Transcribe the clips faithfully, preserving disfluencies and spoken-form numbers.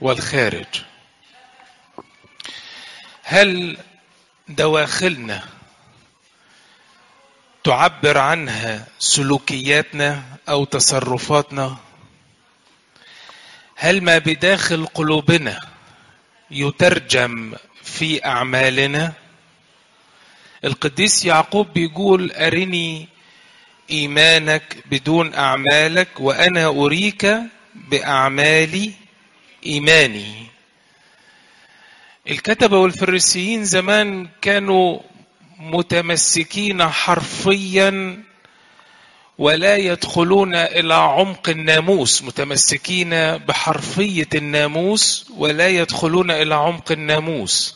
والخارج. هل دواخلنا تعبر عنها سلوكياتنا أو تصرفاتنا؟ هل ما بداخل قلوبنا يترجم في أعمالنا؟ القديس يعقوب بيقول: أرني إيمانك بدون أعمالك وأنا أريك بأعمالي إيماني. الكتبة والفريسيين زمان كانوا متمسكين حرفيا ولا يدخلون إلى عمق الناموس، متمسكين بحرفية الناموس ولا يدخلون إلى عمق الناموس.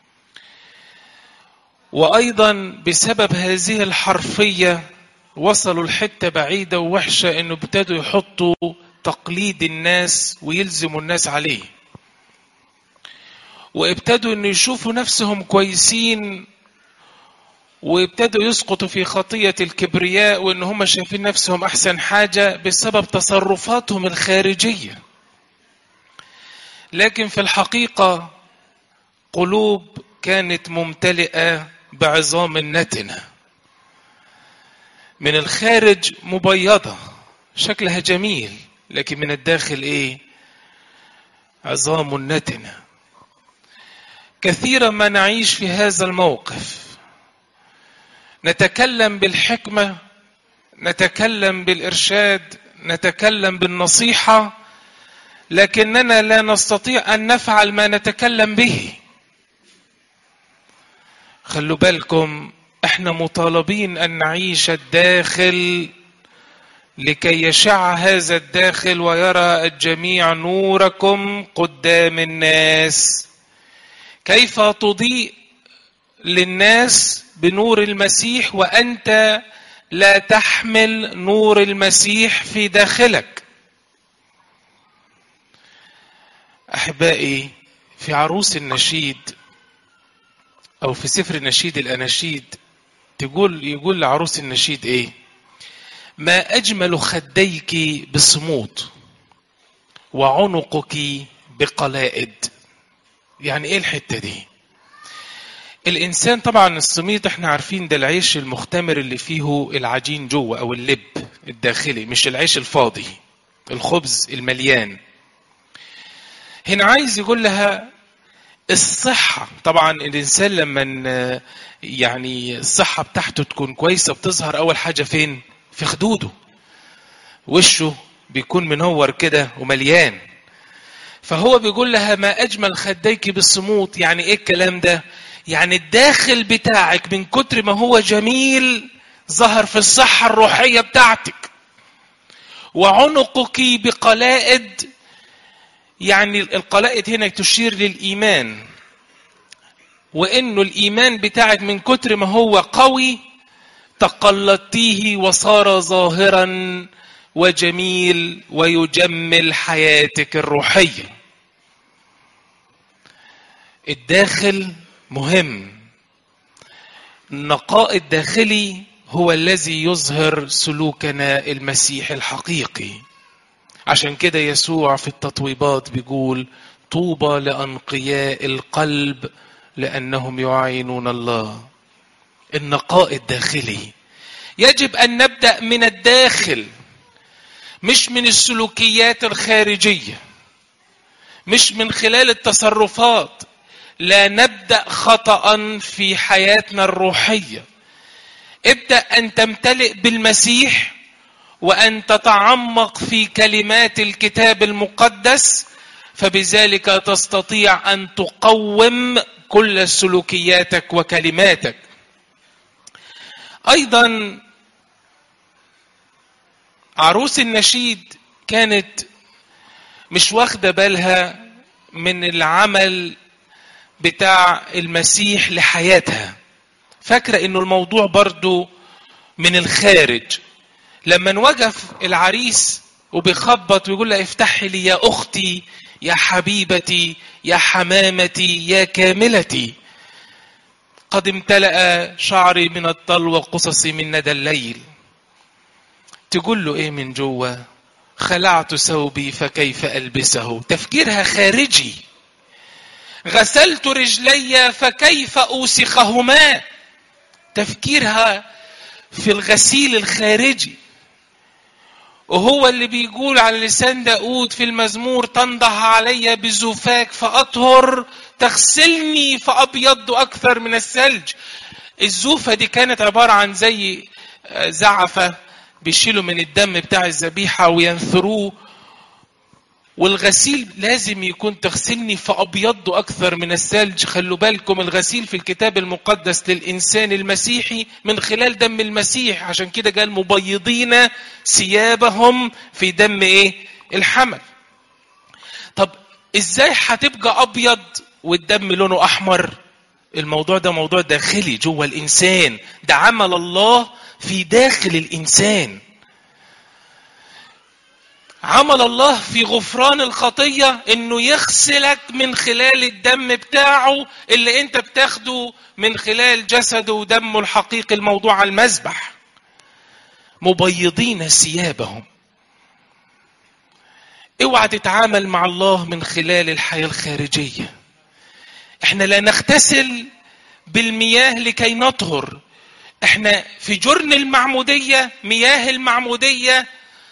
وأيضا بسبب هذه الحرفية وصلوا لحتة بعيدة ووحشة، إنه ابتدوا يحطوا تقليد الناس ويلزموا الناس عليه، وابتدوا إنه يشوفوا نفسهم كويسين، وابتدوا يسقطوا في خطية الكبرياء، وإن هم شايفين نفسهم أحسن حاجة بسبب تصرفاتهم الخارجية. لكن في الحقيقة قلوب كانت ممتلئة بعظام النتنة، من الخارج مبيضة شكلها جميل، لكن من الداخل إيه؟ عظام النتنة. كثيرا ما نعيش في هذا الموقف، نتكلم بالحكمة، نتكلم بالإرشاد، نتكلم بالنصيحة، لكننا لا نستطيع أن نفعل ما نتكلم به. خلوا بالكم، احنا مطالبين أن نعيش الداخل لكي يشع هذا الداخل ويرى الجميع نوركم قدام الناس. كيف تضيء للناس بنور المسيح وأنت لا تحمل نور المسيح في داخلك؟ أحبائي، في عروس النشيد أو في سفر نشيد الأناشيد تقول يقول لعروس النشيد إيه؟ ما أجمل خديك بصمود وعنقك بقلائد. يعني إيه الحتة دي؟ الإنسان طبعا السميط احنا عارفين ده العيش المختمر اللي فيه العجين جوه أو اللب الداخلي، مش العيش الفاضي، الخبز المليان. هنا عايز يقول لها الصحة. طبعا الإنسان لما يعني الصحة بتاعته تكون كويسة بتظهر أول حاجة فين؟ في خدوده، وشه بيكون منور كده ومليان. فهو بيقول لها ما أجمل خديك بالصمود. يعني إيه الكلام ده؟ يعني الداخل بتاعك من كتر ما هو جميل ظهر في الصحة الروحية بتاعتك. وعنقك بقلائد، يعني القلائد هنا تشير للإيمان، وإنه الإيمان بتاعك من كتر ما هو قوي تقلدتيه وصار ظاهرا وجميل ويجمل حياتك الروحية. الداخل مهم. النقاء الداخلي هو الذي يظهر سلوكنا المسيح الحقيقي. عشان كده يسوع في التطويبات بيقول طوبى لأنقياء القلب لأنهم يعينون الله. النقاء الداخلي يجب أن نبدأ من الداخل، مش من السلوكيات الخارجية، مش من خلال التصرفات. لا نبدأ خطأ في حياتنا الروحية. ابدأ أن تمتلئ بالمسيح وأن تتعمق في كلمات الكتاب المقدس، فبذلك تستطيع أن تقوم كل سلوكياتك وكلماتك. أيضا عروس النشيد كانت مش واخدة بالها من العمل بتاع المسيح لحياتها، فاكرة انه الموضوع برضو من الخارج. لما نوقف العريس وبيخبط ويقول لها افتحي لي يا اختي يا حبيبتي يا حمامتي يا كاملتي، قد امتلأ شعري من الطل وقصصي من ندى الليل، تقول له ايه من جوه؟ خلعت ثوبي فكيف ألبسه. تفكيرها خارجي. غسلت رجلي فكيف أوسخهما. تفكيرها في الغسيل الخارجي. وهو اللي بيقول على لسان داود في المزمور: تنضح علي بزوفاك فأطهر، تغسلني فأبيض أكثر من الثلج. الزوفة دي كانت عبارة عن زي زعفة بيشيلوا من الدم بتاع الذبيحة وينثروه، والغسيل لازم يكون تغسلني فأبيض أكثر من الثلج. خلوا بالكم الغسيل في الكتاب المقدس للإنسان المسيحي من خلال دم المسيح، عشان كده قال مبيضين ثيابهم في دم إيه؟ الحمل. طب إزاي هتبقى أبيض والدم لونه أحمر؟ الموضوع ده موضوع داخلي جوه الإنسان، ده عمل الله في داخل الإنسان. عمل الله في غفران الخطية انه يغسلك من خلال الدم بتاعه اللي انت بتاخده من خلال جسده ودمه الحقيقي الموضوع على المذبح. مبيضين ثيابهم. اوعى تتعامل مع الله من خلال الحياة الخارجية. احنا لا نغتسل بالمياه لكي نطهر. احنا في جرن المعمودية، مياه المعمودية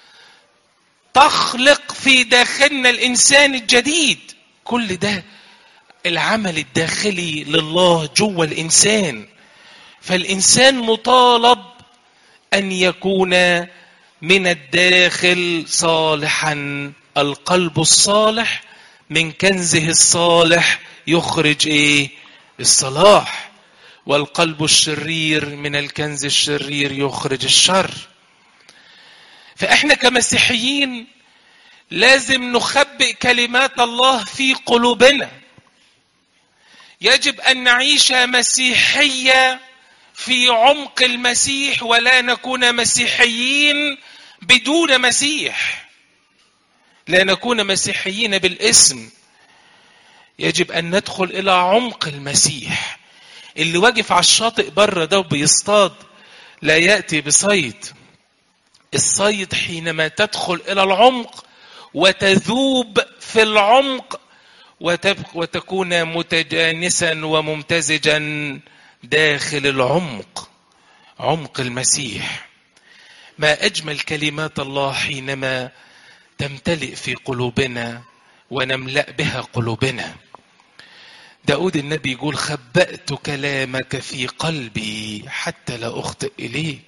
تخلق في داخلنا الإنسان الجديد. كل ده العمل الداخلي لله جوه الإنسان. فالإنسان مطالب أن يكون من الداخل صالحا. القلب الصالح من كنزه الصالح يخرج إيه؟ الصلاح. والقلب الشرير من الكنز الشرير يخرج الشر. فإحنا كمسيحيين لازم نخبئ كلمات الله في قلوبنا. يجب أن نعيش مسيحية في عمق المسيح، ولا نكون مسيحيين بدون مسيح. لا نكون مسيحيين بالاسم. يجب أن ندخل إلى عمق المسيح. اللي واقف على الشاطئ بره ده وبيصطاد لا يأتي بصيد. الصيد حينما تدخل إلى العمق وتذوب في العمق وتكون متجانسا وممتزجا داخل العمق، عمق المسيح. ما أجمل كلمات الله حينما تمتلئ في قلوبنا ونملأ بها قلوبنا. داود النبي يقول: خبأت كلامك في قلبي حتى لا أخطئ إليك.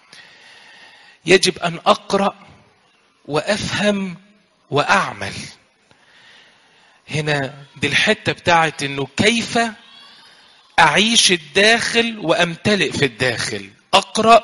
يجب أن أقرأ وأفهم وأعمل. هنا دي الحتة بتاعت إنه كيف أعيش الداخل وأمتلئ في الداخل. أقرأ،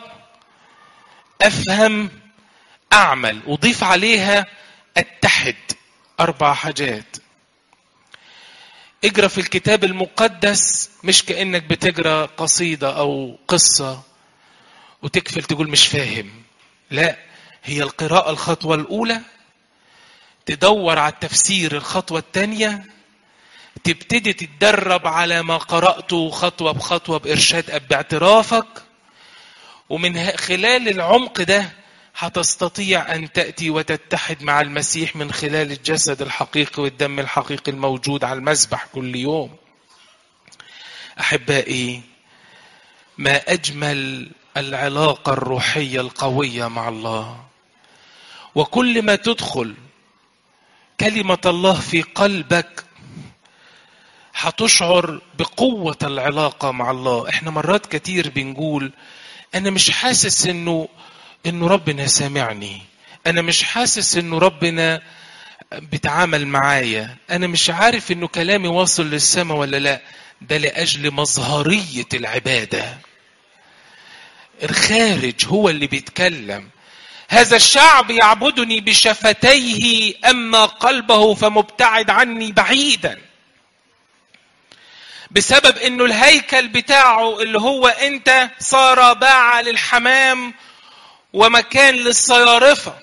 أفهم، أعمل. وضيف عليها أتحد. أربع حاجات. اقرأ في الكتاب المقدس مش كأنك بتقرأ قصيدة أو قصة وتكفل تقول مش فاهم. لا، هي القراءة الخطوة الأولى، تدور على التفسير الخطوة الثانية، تبتدي تتدرب على ما قرأته خطوة بخطوة بإرشاد أب باعترافك، ومن خلال العمق ده هتستطيع أن تأتي وتتحد مع المسيح من خلال الجسد الحقيقي والدم الحقيقي الموجود على المذبح كل يوم. أحبائي، ما أجمل العلاقة الروحية القوية مع الله. وكل ما تدخل كلمة الله في قلبك هتشعر بقوة العلاقة مع الله. احنا مرات كتير بنقول أنا مش حاسس إنه إنه ربنا سامعني، أنا مش حاسس إنه ربنا بيتعامل معايا، أنا مش عارف إنه كلامي واصل للسماء ولا لا. ده لأجل مظهرية العبادة. الخارج هو اللي بيتكلم. هذا الشعب يعبدني بشفتيه أما قلبه فمبتعد عني بعيدا. بسبب إنه الهيكل بتاعه اللي هو أنت صار باع للحمام ومكان للصيارفة.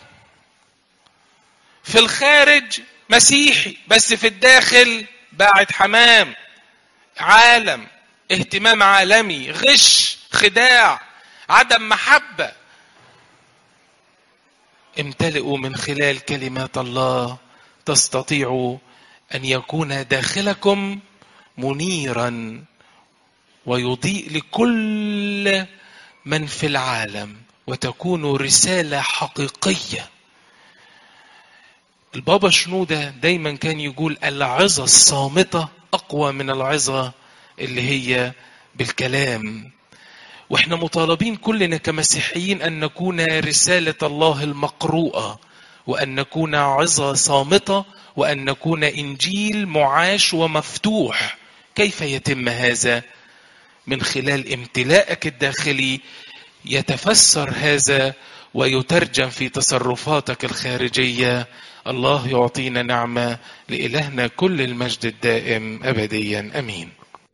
في الخارج مسيحي بس في الداخل باعت حمام. عالم، اهتمام عالمي، غش، خداع، عدم محبة. امتلئوا من خلال كلمات الله، تستطيعوا أن يكون داخلكم منيرا ويضيء لكل من في العالم، وتكون رسالة حقيقية. البابا شنودة دايما كان يقول العظة الصامتة أقوى من العظة اللي هي بالكلام. واحنا مطالبين كلنا كمسيحيين أن نكون رسالة الله المقروءة، وأن نكون عظة صامتة، وأن نكون إنجيل معاش ومفتوح. كيف يتم هذا؟ من خلال امتلاءك الداخلي يتفسر هذا ويترجم في تصرفاتك الخارجية. الله يعطينا نعمة. لإلهنا كل المجد الدائم أبديا أمين.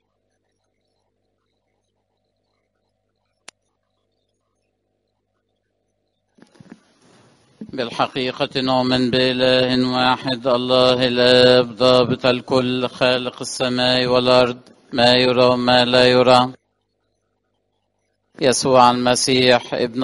بالحقيقة نؤمن بإله واحد الله الآب ضابط الكل خالق السماء والأرض ما يرى وما لا يرى، يسوع المسيح ابن